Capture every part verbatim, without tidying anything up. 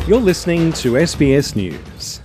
You're listening to S B S News.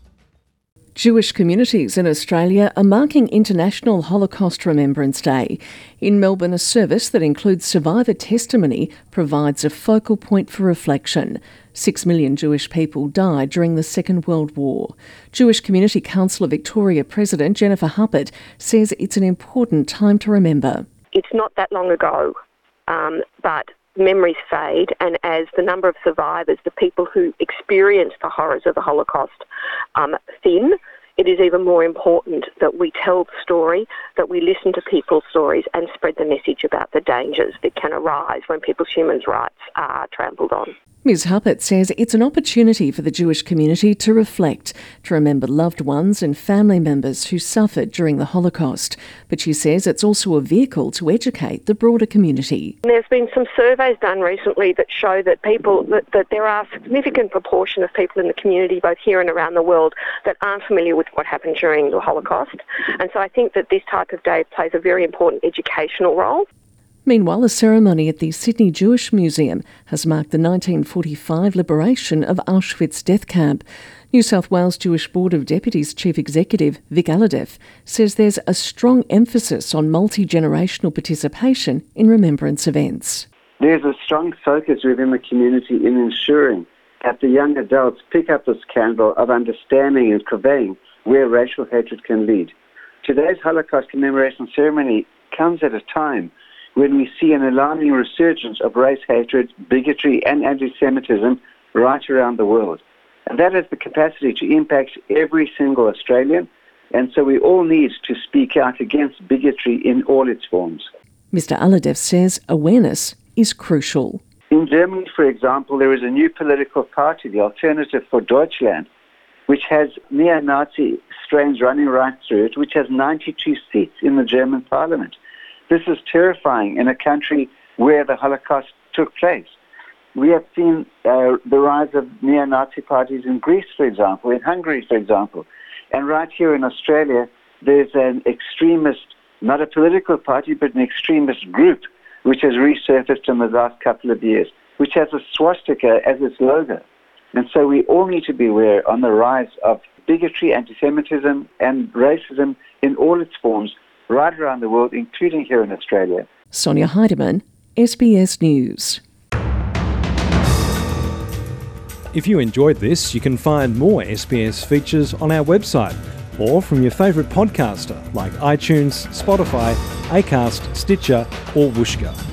Jewish communities in Australia are marking International Holocaust Remembrance Day. In Melbourne, a service that includes survivor testimony provides a focal point for reflection. Six million Jewish people died during the Second World War. Jewish Community Council of Victoria President Jennifer Huppert says it's an important time to remember. It's not that long ago, um, but memories fade, and as the number of survivors, the people who experienced the horrors of the Holocaust, um, thin, it is even more important that we tell the story, that we listen to people's stories and spread the message about the dangers that can arise when people's human rights are trampled on. Ms Huppert says it's an opportunity for the Jewish community to reflect, to remember loved ones and family members who suffered during the Holocaust. But she says it's also a vehicle to educate the broader community. There's been some surveys done recently that show that people, that, that there are a significant proportion of people in the community, both here and around the world, that aren't familiar with what happened during the Holocaust. And so I think that this type of day plays a very important educational role. Meanwhile, a ceremony at the Sydney Jewish Museum has marked the nineteen forty-five liberation of Auschwitz death camp. New South Wales Jewish Board of Deputies Chief Executive Vic Alhadeff says there's a strong emphasis on multi-generational participation in remembrance events. There's a strong focus within the community in ensuring that the young adults pick up this candle of understanding and conveying where racial hatred can lead. Today's Holocaust commemoration ceremony comes at a time when we see an alarming resurgence of race hatred, bigotry and anti-Semitism right around the world. And that has the capacity to impact every single Australian, and so we all need to speak out against bigotry in all its forms. Mister Alhadeff says awareness is crucial. In Germany, for example, there is a new political party, the Alternative for Deutschland, which has neo-Nazi strains running right through it, which has ninety-two seats in the German parliament. This is terrifying in a country where the Holocaust took place. We have seen uh, the rise of neo-Nazi parties in Greece, for example, in Hungary, for example. And right here in Australia, there's an extremist, not a political party, but an extremist group, which has resurfaced in the last couple of years, which has a swastika as its logo. And so we all need to be aware on the rise of bigotry, anti-Semitism, and racism in all its forms, right around the world, including here in Australia. Sonia Heidemann, S B S News. If you enjoyed this, you can find more S B S features on our website or from your favourite podcaster like iTunes, Spotify, Acast, Stitcher or Whooshkaa.